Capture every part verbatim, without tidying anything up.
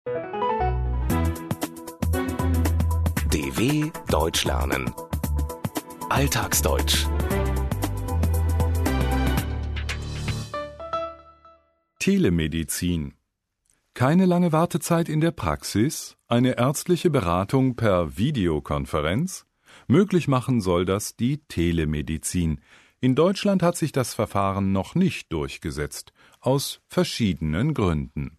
D W Deutsch lernen. Alltagsdeutsch. Telemedizin. Keine lange Wartezeit in der Praxis, eine ärztliche Beratung per Videokonferenz? Möglich machen soll das die Telemedizin. In Deutschland hat sich das Verfahren noch nicht durchgesetzt, aus verschiedenen Gründen.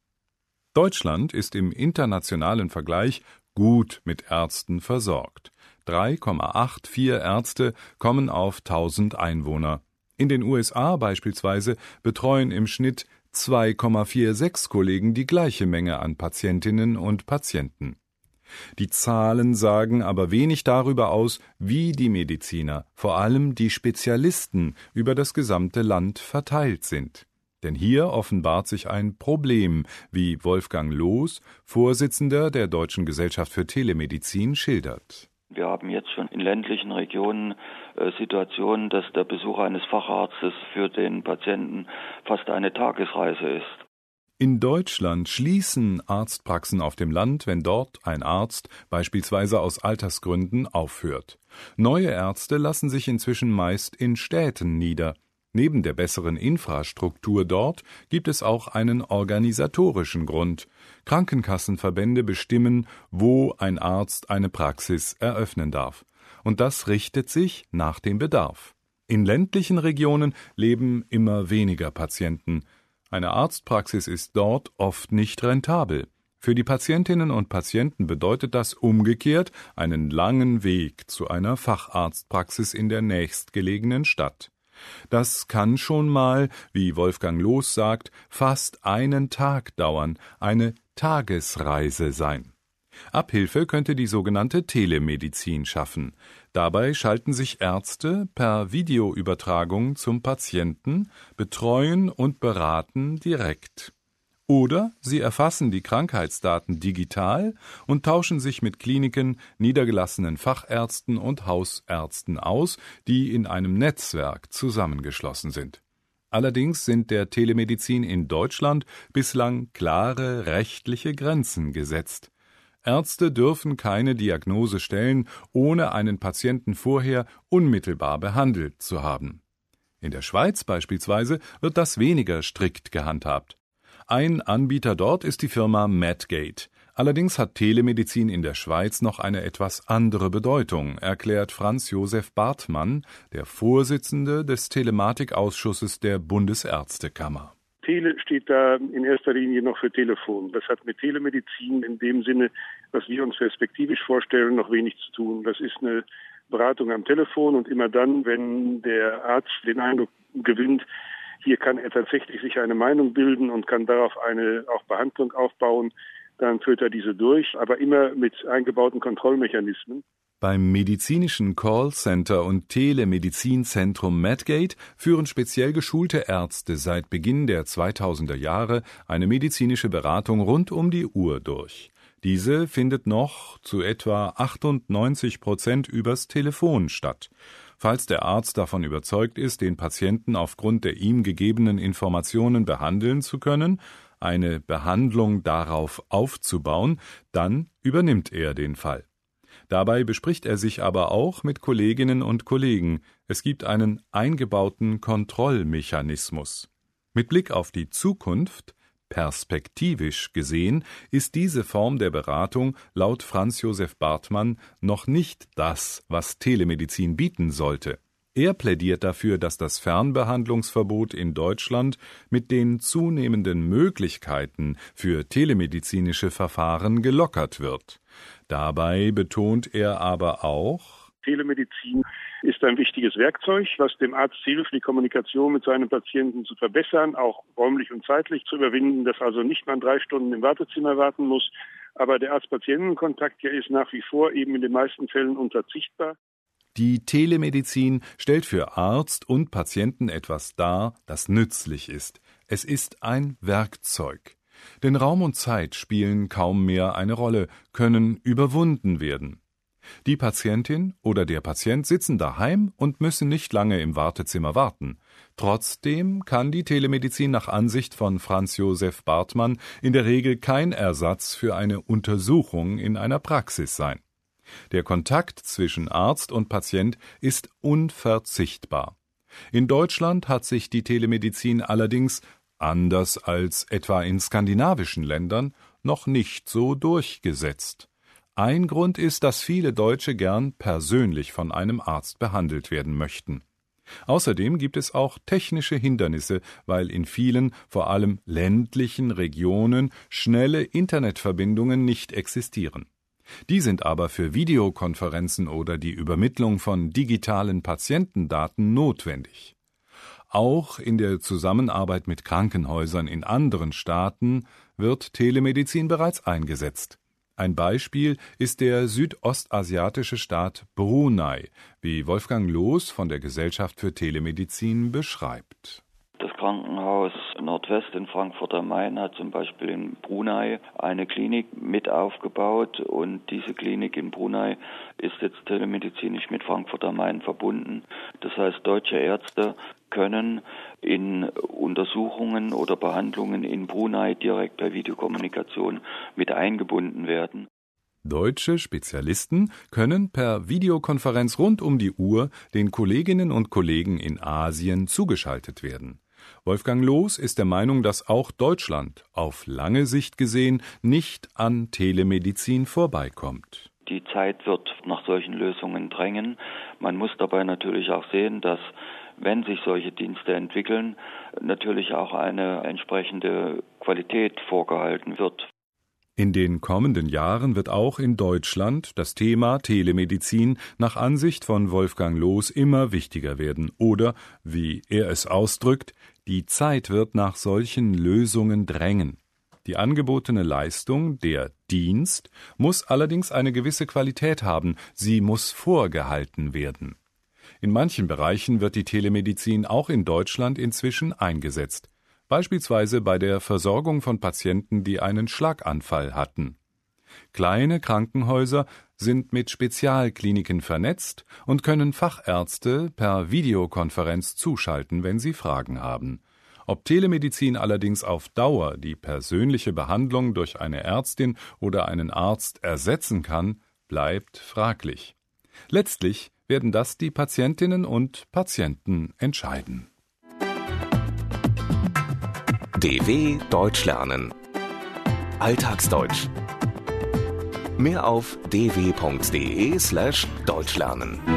Deutschland ist im internationalen Vergleich gut mit Ärzten versorgt. drei Komma vierundachtzig Ärzte kommen auf tausend Einwohner. In den U S A beispielsweise betreuen im Schnitt zwei Komma sechsundvierzig Kollegen die gleiche Menge an Patientinnen und Patienten. Die Zahlen sagen aber wenig darüber aus, wie die Mediziner, vor allem die Spezialisten, über das gesamte Land verteilt sind. Denn hier offenbart sich ein Problem, wie Wolfgang Loos, Vorsitzender der Deutschen Gesellschaft für Telemedizin, schildert. Wir haben jetzt schon in ländlichen Regionen äh, Situationen, dass der Besuch eines Facharztes für den Patienten fast eine Tagesreise ist. In Deutschland schließen Arztpraxen auf dem Land, wenn dort ein Arzt beispielsweise aus Altersgründen aufhört. Neue Ärzte lassen sich inzwischen meist in Städten nieder. Neben der besseren Infrastruktur dort gibt es auch einen organisatorischen Grund. Krankenkassenverbände bestimmen, wo ein Arzt eine Praxis eröffnen darf. Und das richtet sich nach dem Bedarf. In ländlichen Regionen leben immer weniger Patienten. Eine Arztpraxis ist dort oft nicht rentabel. Für die Patientinnen und Patienten bedeutet das umgekehrt einen langen Weg zu einer Facharztpraxis in der nächstgelegenen Stadt. Das kann schon mal, wie Wolfgang Loos sagt, fast einen Tag dauern, eine Tagesreise sein. Abhilfe könnte die sogenannte Telemedizin schaffen. Dabei schalten sich Ärzte per Videoübertragung zum Patienten, betreuen und beraten direkt. Oder sie erfassen die Krankheitsdaten digital und tauschen sich mit Kliniken, niedergelassenen Fachärzten und Hausärzten aus, die in einem Netzwerk zusammengeschlossen sind. Allerdings sind der Telemedizin in Deutschland bislang klare rechtliche Grenzen gesetzt. Ärzte dürfen keine Diagnose stellen, ohne einen Patienten vorher unmittelbar behandelt zu haben. In der Schweiz beispielsweise wird das weniger strikt gehandhabt. Ein Anbieter dort ist die Firma Medgate. Allerdings hat Telemedizin in der Schweiz noch eine etwas andere Bedeutung, erklärt Franz Josef Bartmann, der Vorsitzende des Telematicausschusses der Bundesärztekammer. Tele steht da in erster Linie noch für Telefon. Das hat mit Telemedizin in dem Sinne, was wir uns perspektivisch vorstellen, noch wenig zu tun. Das ist eine Beratung am Telefon und immer dann, wenn der Arzt den Eindruck gewinnt, hier kann er tatsächlich sich eine Meinung bilden und kann darauf eine auch Behandlung aufbauen, dann führt er diese durch, aber immer mit eingebauten Kontrollmechanismen. Beim medizinischen Callcenter und Telemedizinzentrum Medgate führen speziell geschulte Ärzte seit Beginn der zweitausender Jahre eine medizinische Beratung rund um die Uhr durch. Diese findet noch zu etwa achtundneunzig Prozent übers Telefon statt. Falls der Arzt davon überzeugt ist, den Patienten aufgrund der ihm gegebenen Informationen behandeln zu können, eine Behandlung darauf aufzubauen, dann übernimmt er den Fall. Dabei bespricht er sich aber auch mit Kolleginnen und Kollegen. Es gibt einen eingebauten Kontrollmechanismus. Mit Blick auf die Zukunft, perspektivisch gesehen, ist diese Form der Beratung laut Franz Josef Bartmann noch nicht das, was Telemedizin bieten sollte. Er plädiert dafür, dass das Fernbehandlungsverbot in Deutschland mit den zunehmenden Möglichkeiten für telemedizinische Verfahren gelockert wird. Dabei betont er aber auch: Telemedizin ist ein wichtiges Werkzeug, was dem Arzt hilft, die Kommunikation mit seinem Patienten zu verbessern, auch räumlich und zeitlich zu überwinden, dass also nicht man drei Stunden im Wartezimmer warten muss. Aber der Arzt-Patienten-Kontakt ja ist nach wie vor eben in den meisten Fällen unverzichtbar. Die Telemedizin stellt für Arzt und Patienten etwas dar, das nützlich ist. Es ist ein Werkzeug. Denn Raum und Zeit spielen kaum mehr eine Rolle, können überwunden werden. Die Patientin oder der Patient sitzen daheim und müssen nicht lange im Wartezimmer warten. Trotzdem kann die Telemedizin nach Ansicht von Franz Josef Bartmann in der Regel kein Ersatz für eine Untersuchung in einer Praxis sein. Der Kontakt zwischen Arzt und Patient ist unverzichtbar. In Deutschland hat sich die Telemedizin allerdings, anders als etwa in skandinavischen Ländern, noch nicht so durchgesetzt. Ein Grund ist, dass viele Deutsche gern persönlich von einem Arzt behandelt werden möchten. Außerdem gibt es auch technische Hindernisse, weil in vielen, vor allem ländlichen Regionen, schnelle Internetverbindungen nicht existieren. Die sind aber für Videokonferenzen oder die Übermittlung von digitalen Patientendaten notwendig. Auch in der Zusammenarbeit mit Krankenhäusern in anderen Staaten wird Telemedizin bereits eingesetzt. Ein Beispiel ist der südostasiatische Staat Brunei, wie Wolfgang Loos von der Gesellschaft für Telemedizin beschreibt. Das Krankenhaus Nordwest in Frankfurt am Main hat zum Beispiel in Brunei eine Klinik mit aufgebaut und diese Klinik in Brunei ist jetzt telemedizinisch mit Frankfurt am Main verbunden. Das heißt, deutsche Ärzte können in Untersuchungen oder Behandlungen in Brunei direkt per Videokommunikation mit eingebunden werden. Deutsche Spezialisten können per Videokonferenz rund um die Uhr den Kolleginnen und Kollegen in Asien zugeschaltet werden. Wolfgang Loos ist der Meinung, dass auch Deutschland auf lange Sicht gesehen nicht an Telemedizin vorbeikommt. Die Zeit wird nach solchen Lösungen drängen. Man muss dabei natürlich auch sehen, dass, wenn sich solche Dienste entwickeln, natürlich auch eine entsprechende Qualität vorgehalten wird. In den kommenden Jahren wird auch in Deutschland das Thema Telemedizin nach Ansicht von Wolfgang Loos immer wichtiger werden oder, wie er es ausdrückt, die Zeit wird nach solchen Lösungen drängen. Die angebotene Leistung, der Dienst, muss allerdings eine gewisse Qualität haben, sie muss vorgehalten werden. In manchen Bereichen wird die Telemedizin auch in Deutschland inzwischen eingesetzt. Beispielsweise bei der Versorgung von Patienten, die einen Schlaganfall hatten. Kleine Krankenhäuser sind mit Spezialkliniken vernetzt und können Fachärzte per Videokonferenz zuschalten, wenn sie Fragen haben. Ob Telemedizin allerdings auf Dauer die persönliche Behandlung durch eine Ärztin oder einen Arzt ersetzen kann, bleibt fraglich. Letztlich werden das die Patientinnen und Patienten entscheiden. D W Deutsch lernen. Alltagsdeutsch. Mehr auf d w punkt d e slash deutsch lernen.